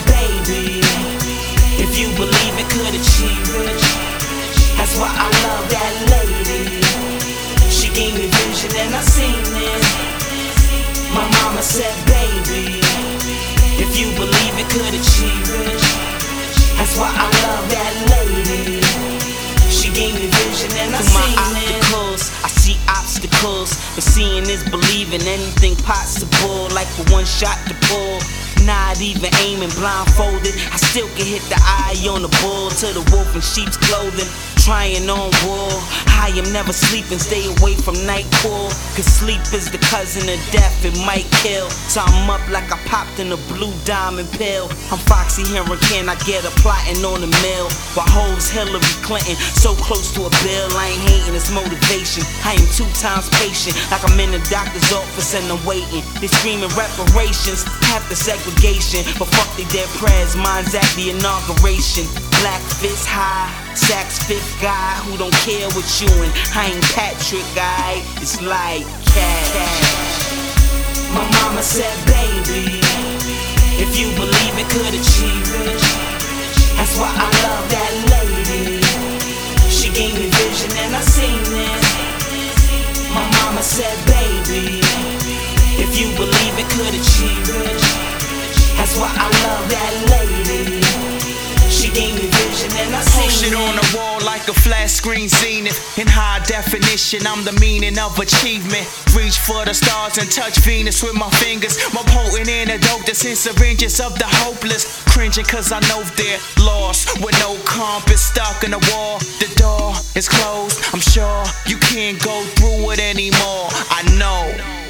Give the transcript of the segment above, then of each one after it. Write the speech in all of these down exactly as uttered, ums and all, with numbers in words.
baby, if you believe it could achieve it. That's why I love that lady. She gave me vision and I seen it. My mama said, baby, if you believe it could achieve it. That's why I love that lady. She gave me vision and I seen it. I see obstacles, but seeing is believing. Anything possible, like for one shot to pull. Not even aiming blindfolded, I still can hit the eye on the bull. To the wolf in sheep's clothing, trying on wool. I am never sleeping, stay away from nightfall. Cause sleep is the cousin of death, it might kill. So I'm up like I popped in a blue diamond pill. I'm Foxy Henry, can I get a plotting on the mill? While hoes Hillary Clinton, so close to a bill. I ain't hating, it's motivation. I am two times patient, like I'm in the doctor's office and I'm waiting. They screaming reparations, half the segregation, but fuck they dead prayers, mine's at the inauguration. Black fist high, sax fifth guy who don't care what you and I ain't Patrick guy. It's like cash. My mama said, baby, if you believe it could achieve it. That's why I love that lady. She gave me vision and I seen it. My mama said, baby, if you believe it could achieve it. That's why I love that lady. She gave me vision and I seen it. Shit on the wall like a flat screen zenith. In high definition, I'm the meaning of achievement. Reach for the stars and touch Venus with my fingers. More potent antidote to send syringes of the hopeless. Cringing cause I know they're lost with no compass, stuck in the wall. The door is closed, I'm sure you can't go through it anymore. I know.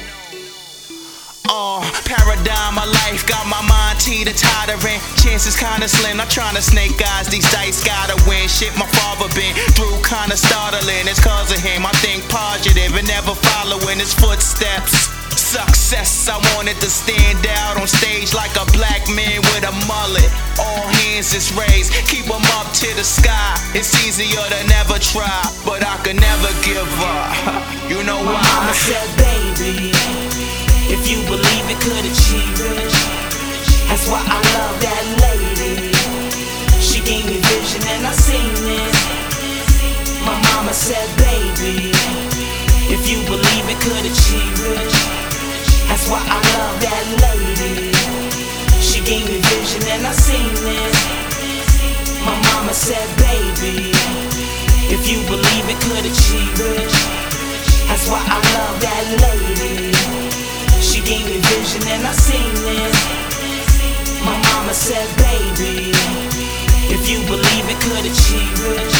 Oh, paradigm of life, got my mind teeter-tottering. Chances kinda slim, not trying to snake eyes. These dice gotta win. Shit my father been through kinda startling. It's cause of him, I think positive and never following his footsteps. Success, I wanted to stand out on stage like a black man with a mullet. All hands is raised, keep them up to the sky. It's easier to never try, but I could never give up. You know why? My mama said, baby, if you believe it could achieve it. That's why I love that lady. She gave me vision and I seen it. My mama said, baby, if you believe it could achieve it. That's why I love that lady. She gave me vision and I seen it. My mama said, baby, if you believe it could achieve it. That's why I love that lady. She gave me vision and I seen it. My mama said, baby, if you believe it could achieve it.